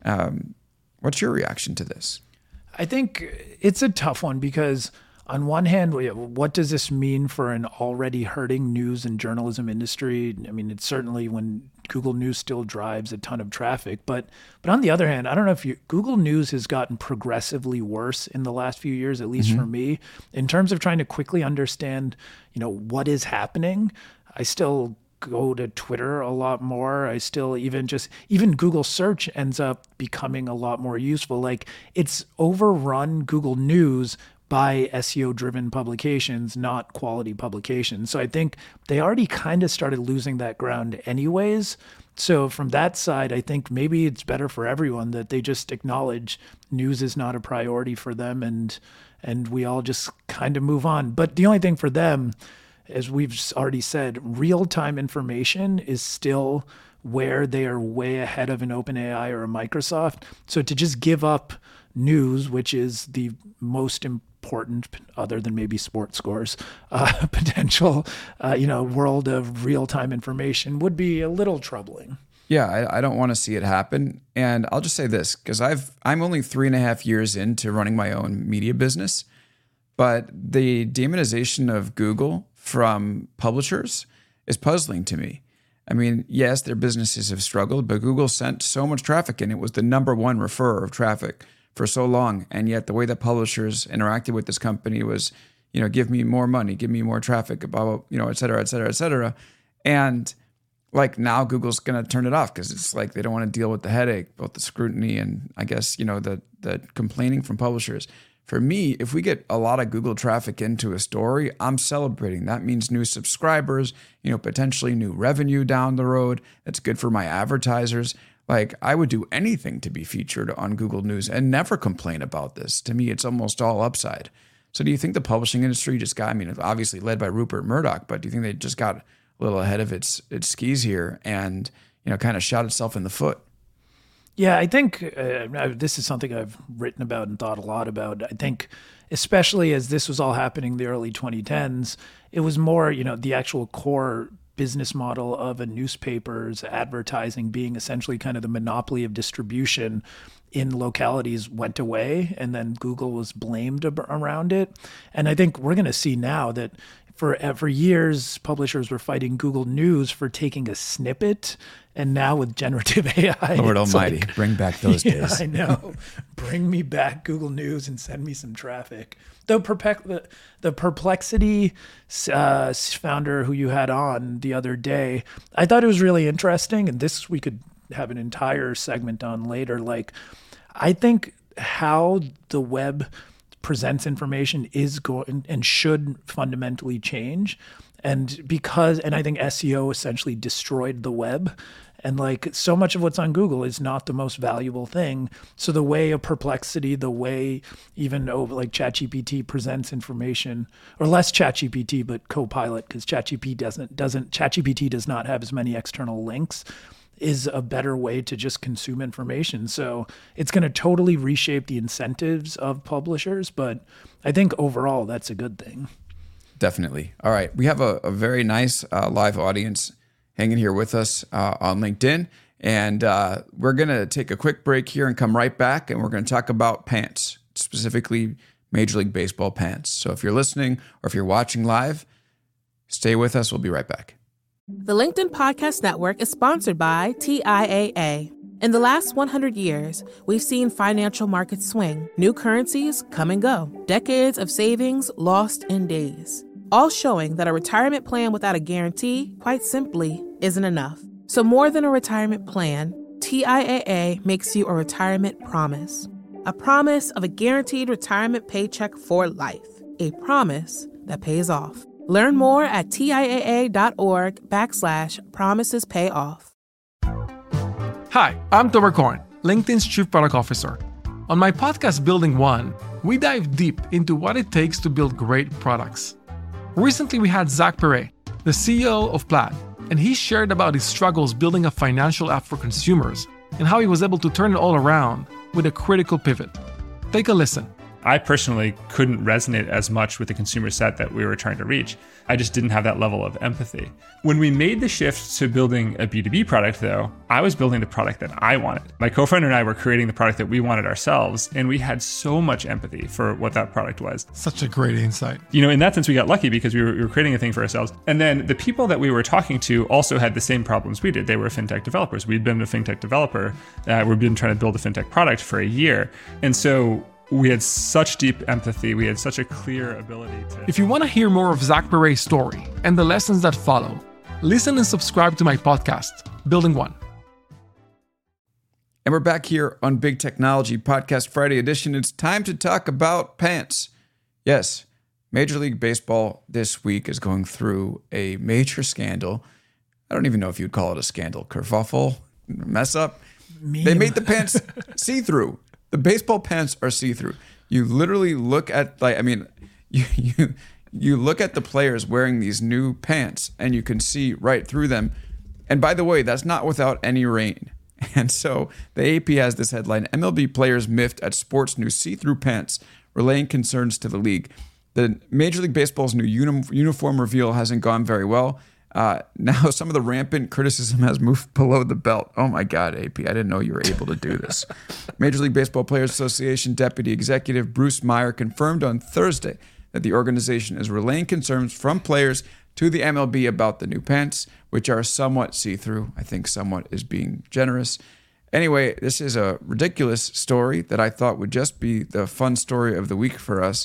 What's your reaction to this? I think it's a tough one because on one hand, what does this mean for an already hurting news and journalism industry? I mean, it's certainly when Google News still drives a ton of traffic, but on the other hand, I don't know if Google News has gotten progressively worse in the last few years, at least for me, in terms of trying to quickly understand, what is happening. I still go to Twitter a lot more. I still even Google search ends up becoming a lot more useful. Like, it's overrun Google News by SEO-driven publications, not quality publications. So I think they already kind of started losing that ground anyways. So from that side, I think maybe it's better for everyone that they just acknowledge news is not a priority for them, and we all just kind of move on. But the only thing for them, as we've already said, real-time information is still where they are way ahead of an OpenAI or a Microsoft. So to just give up news, which is the most important, other than maybe sports scores, potential, world of real-time information would be a little troubling. Yeah, I don't want to see it happen. And I'll just say this, because I'm only 3.5 years into running my own media business, but the demonization of Google from publishers is puzzling to me. I mean, yes, their businesses have struggled, but Google sent so much traffic and it was the number one referrer of traffic for so long. And yet the way that publishers interacted with this company was, give me more money, give me more traffic, blah, blah, et cetera, et cetera, et cetera. And now Google's going to turn it off because it's like they don't want to deal with the headache, both the scrutiny and I guess, the complaining from publishers. For me, if we get a lot of Google traffic into a story, I'm celebrating. That means new subscribers, potentially new revenue down the road. That's good for my advertisers. I would do anything to be featured on Google News and never complain about this. To me, it's almost all upside. So do you think the publishing industry just got, obviously led by Rupert Murdoch, but do you think they just got a little ahead of its skis here and, kind of shot itself in the foot? Yeah, I think this is something I've written about and thought a lot about. I think especially as this was all happening in the early 2010s, it was more, the actual core business model of a newspaper's advertising being essentially kind of the monopoly of distribution in localities went away, and then Google was blamed around it. And I think we're going to see now that for years, publishers were fighting Google News for taking a snippet, and now with generative AI, Lord Almighty, bring back those days. I know, bring me back Google News and send me some traffic. The Perplexity founder who you had on the other day, I thought it was really interesting, and this we could have an entire segment on later. I think how the web presents information is going and should fundamentally change. And I think SEO essentially destroyed the web. And like so much of what's on Google is not the most valuable thing. So the way a Perplexity, the way even like ChatGPT presents information, or less ChatGPT, but Copilot, because ChatGPT does not have as many external links, is a better way to just consume information. So it's going to totally reshape the incentives of publishers. But I think overall, that's a good thing. Definitely. All right. We have a very nice live audience hanging here with us on LinkedIn. And we're going to take a quick break here and come right back. And we're going to talk about pants, specifically Major League Baseball pants. So if you're listening or if you're watching live, stay with us. We'll be right back. The LinkedIn Podcast Network is sponsored by TIAA. In the last 100 years, we've seen financial markets swing, new currencies come and go, decades of savings lost in days, all showing that a retirement plan without a guarantee, quite simply, isn't enough. So more than a retirement plan, TIAA makes you a retirement promise. A promise of a guaranteed retirement paycheck for life. A promise that pays off. Learn more at TIAA.org/promisespayoff. Hi, I'm Tomer Cohen, LinkedIn's Chief Product Officer. On my podcast, Building One, we dive deep into what it takes to build great products. Recently, we had Zach Perret, the CEO of Plaid, and he shared about his struggles building a financial app for consumers and how he was able to turn it all around with a critical pivot. Take a listen. I personally couldn't resonate as much with the consumer set that we were trying to reach. I just didn't have that level of empathy. When we made the shift to building a B2B product, though, I was building the product that I wanted. My co-founder and I were creating the product that we wanted ourselves, and we had so much empathy for what that product was. Such a great insight. You know, in that sense, we got lucky because we were creating a thing for ourselves. And then the people that we were talking to also had the same problems we did. They were fintech developers. We'd been a fintech developer. We've been trying to build a fintech product for a year. And so we had such deep empathy. We had such a clear ability to... If you want to hear more of Zach Perret's story and the lessons that follow, listen and subscribe to my podcast, Building One. And we're back here on Big Technology Podcast Friday edition. It's time to talk about pants. Yes, Major League Baseball this week is going through a major scandal. I don't even know if you'd call it a scandal. Kerfuffle? Mess up? Meme. They made the pants see-through. The baseball pants are see-through. You literally look at, you look at the players wearing these new pants and you can see right through them. And by the way, that's not without any rain. And so the AP has this headline, MLB players miffed at sports' new see-through pants, relaying concerns to the league. The Major League Baseball's new uniform reveal hasn't gone very well. Now some of the rampant criticism has moved below the belt. Oh my God, AP, I didn't know you were able to do this. Major League Baseball Players Association Deputy Executive Bruce Meyer confirmed on Thursday that the organization is relaying concerns from players to the MLB about the new pants, which are somewhat see-through. I think somewhat is being generous. Anyway, this is a ridiculous story that I thought would just be the fun story of the week for us.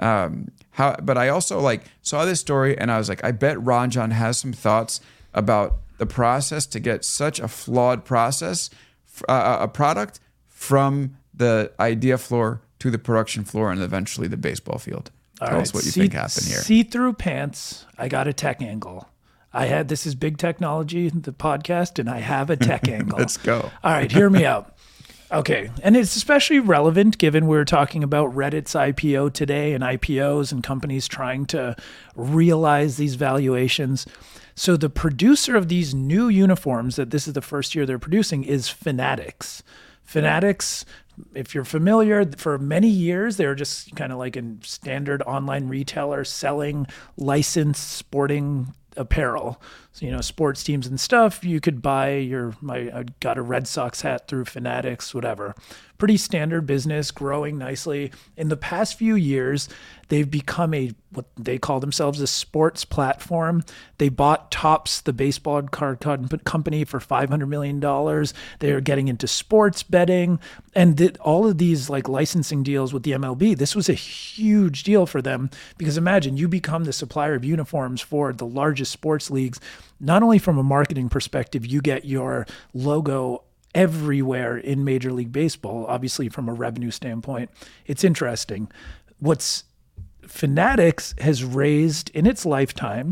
But I also saw this story and I was like, I bet Ranjan has some thoughts about the process to get such a flawed process, a product from the idea floor to the production floor and eventually the baseball field. Tell us what you think happened here. See-through pants. I got a tech angle. This is Big Technology, the podcast, and I have a tech angle. Let's go. All right, hear me out. Okay, and it's especially relevant given we're talking about Reddit's IPO today and IPOs and companies trying to realize these valuations. So the producer of these new uniforms, that this is the first year they're producing, is Fanatics. Fanatics, if you're familiar, for many years, they were just kind of like a standard online retailer selling licensed sporting apparel. So, sports teams and stuff, you could buy I got a Red Sox hat through Fanatics, whatever. Pretty standard business, growing nicely. In the past few years, they've become what they call themselves a sports platform. They bought Topps, the baseball card company, for $500 million. They are getting into sports betting and all of these licensing deals with the MLB. This was a huge deal for them because imagine you become the supplier of uniforms for the largest sports leagues. Not only from a marketing perspective, you get your logo everywhere in Major League Baseball. Obviously, from a revenue standpoint, it's interesting. Fanatics has raised in its lifetime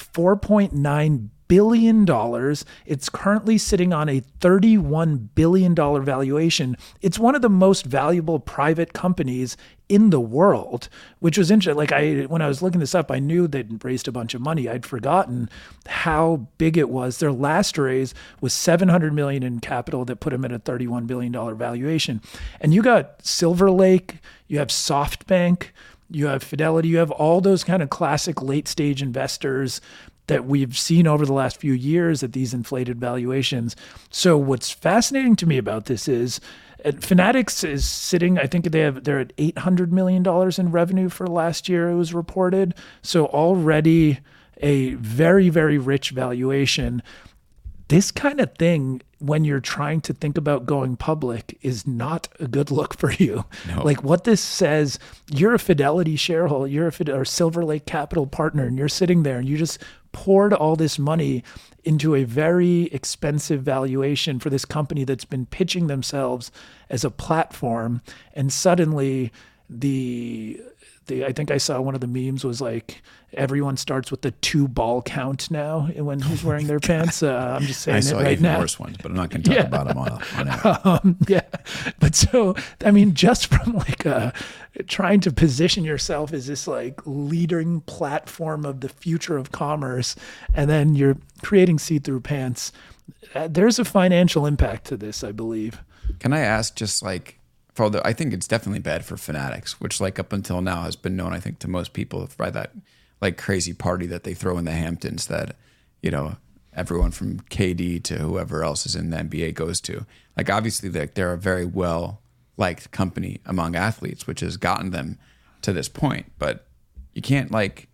$4.9 billion. It's currently sitting on a $31 billion valuation. It's one of the most valuable private companies in the world, which was interesting. Like when I was looking this up, I knew they'd raised a bunch of money. I'd forgotten how big it was. Their last raise was $700 million in capital that put them at a $31 billion valuation. And you got Silver Lake, you have SoftBank, you have Fidelity, you have all those kind of classic late stage investors that we've seen over the last few years at these inflated valuations. So what's fascinating to me about this is Fanatics is sitting, I think they're at $800 million in revenue for last year, it was reported. So already a very, very rich valuation. This kind of thing, when you're trying to think about going public, is not a good look for you. No. Like what this says, you're a Fidelity shareholder, you're or Silver Lake Capital partner, and you're sitting there and you just poured all this money into a very expensive valuation for this company that's been pitching themselves as a platform. And suddenly I think I saw one of the memes was like, everyone starts with the 2 ball count now when who's wearing their pants. I'm just saying it right now. I saw worse ones, but I'm not going to talk about them on air. Yeah. But so, I mean, just from like trying to position yourself as this like leading platform of the future of commerce, and then you're creating see-through pants, there's a financial impact to this, I believe. Can I ask just like, I think it's definitely bad for Fanatics, which like up until now has been known, I think, to most people by that like crazy party that they throw in the Hamptons that, you know, everyone from KD to whoever else is in the NBA goes to. Like obviously they're a very well-liked company among athletes, which has gotten them to this point. But you can't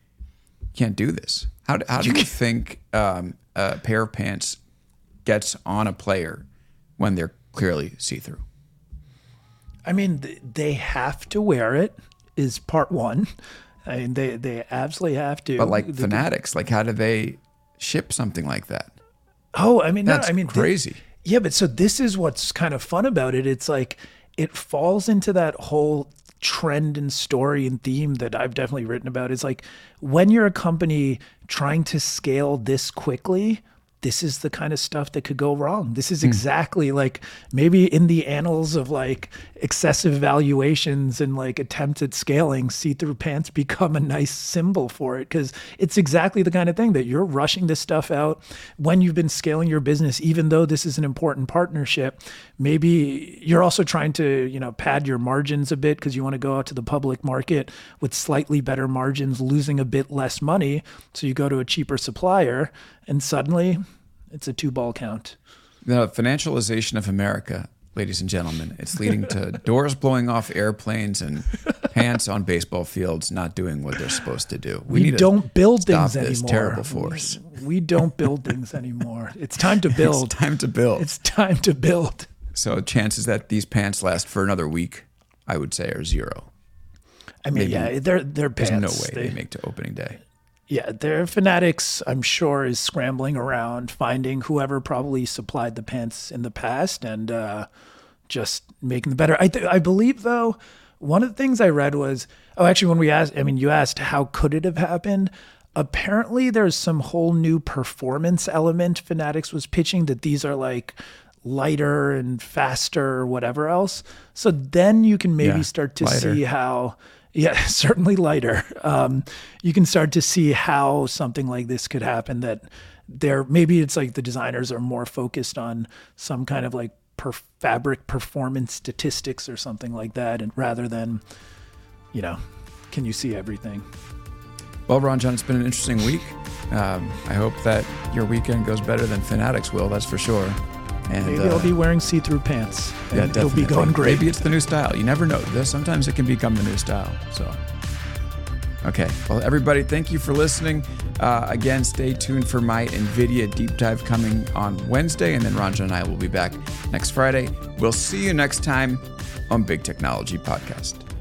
do this. How do you think a pair of pants gets on a player when they're clearly see-through? I mean, they have to wear it is part one. I mean, they absolutely have to. But like Fanatics, like how do they ship something like that? Oh, I mean, that's crazy. Yeah, but so this is what's kind of fun about it. It's like it falls into that whole trend and story and theme that I've definitely written about. It's like when you're a company trying to scale this quickly, this is the kind of stuff that could go wrong. This is exactly like maybe in the annals of like excessive valuations and like attempts at scaling, see-through pants become a nice symbol for it, because it's exactly the kind of thing that you're rushing this stuff out when you've been scaling your business, even though this is an important partnership. Maybe you're also trying to, you know, pad your margins a bit because you want to go out to the public market with slightly better margins, losing a bit less money. So you go to a cheaper supplier and suddenly it's a 2 ball count. The financialization of America, ladies and gentlemen, it's leading to doors blowing off airplanes and pants on baseball fields not doing what they're supposed to do. We don't build things anymore. This terrible force. We don't build things anymore. It's time to build. It's time to build. It's time to build. So chances that these pants last for another week, I would say, are 0. I mean, they're pants. There's no way they make to opening day. Yeah, their Fanatics, I'm sure, is scrambling around, finding whoever probably supplied the pants in the past and just making the better. I believe, though, one of the things I read was, when you asked how could it have happened? Apparently, there's some whole new performance element Fanatics was pitching, that these are like lighter and faster or whatever else. So then you can maybe start to see how... Yeah, certainly lighter. You can start to see how something like this could happen, that maybe it's like the designers are more focused on some kind of like fabric performance statistics or something like that, and rather than, you know, can you see everything? Well, Ranjan, it's been an interesting week. I hope that your weekend goes better than Fanatics will, that's for sure. And maybe I'll be wearing see-through pants. Yeah, definitely. It'll be going great. Maybe it's the new style. You never know. Sometimes it can become the new style. So, okay. Well, everybody, thank you for listening. Again, stay tuned for my NVIDIA deep dive coming on Wednesday, and then Ranjan and I will be back next Friday. We'll see you next time on Big Technology Podcast.